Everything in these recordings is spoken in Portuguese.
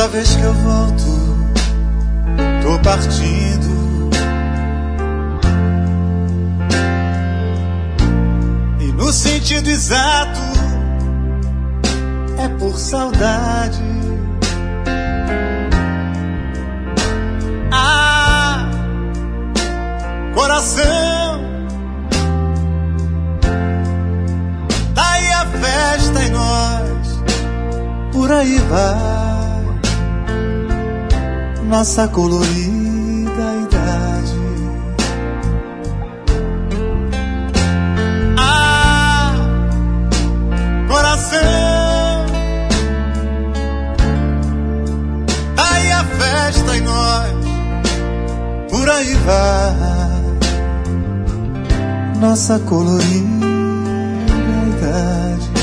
vez que eu volto, tô partindo. E no sentido exato, é por saudade. Ah, coração, tá aí a festa em nós, por aí vai nossa colorida idade. Ah, coração, tá aí a festa em nós, por aí vai nossa colorida idade.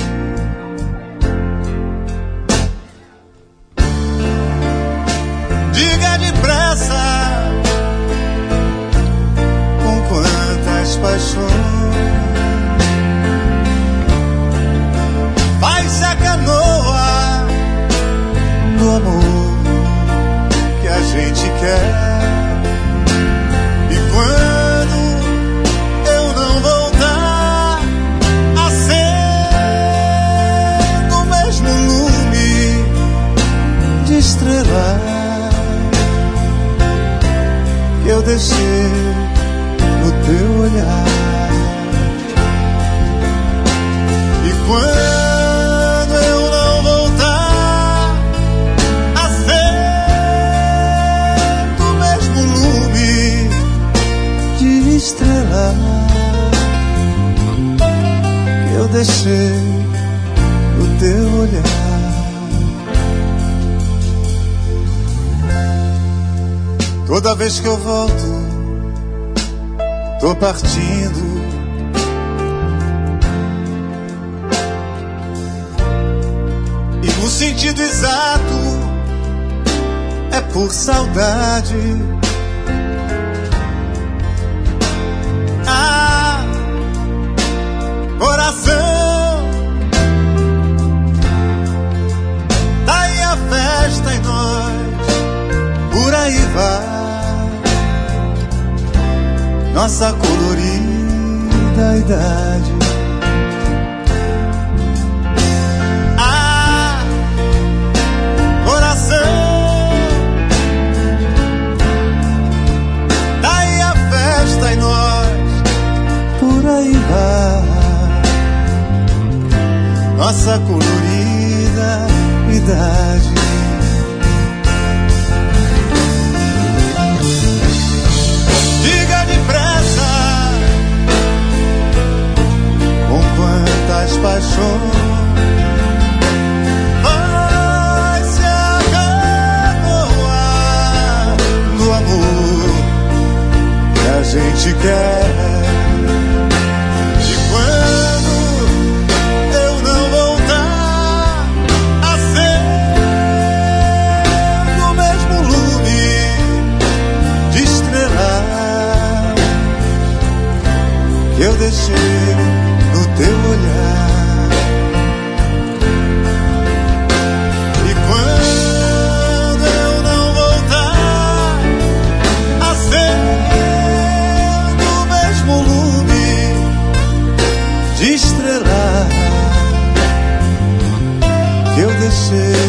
Diga depressa com quantas paixões faz a canoa do amor que a gente quer. E quando eu não voltar, acendo o mesmo lume de estrela que eu deixei no teu olhar. E quando eu não voltar, acendo o mesmo lume de estrela que eu deixei no teu olhar. Toda vez que eu volto, tô partindo. E no sentido exato, é por saudade. Ah, coração, tá aí a festa em nós, por aí vai nossa colorida idade. Ah, coração, tá aí a festa em nós, por aí vai nossa colorida idade. Quantas paixões vai se acabar do amor que a gente quer. E quando eu não voltar, acendo o mesmo lume de estrela que eu deixei no teu olhar. E quando eu não voltar, acendo o mesmo lume de estrela que eu deixei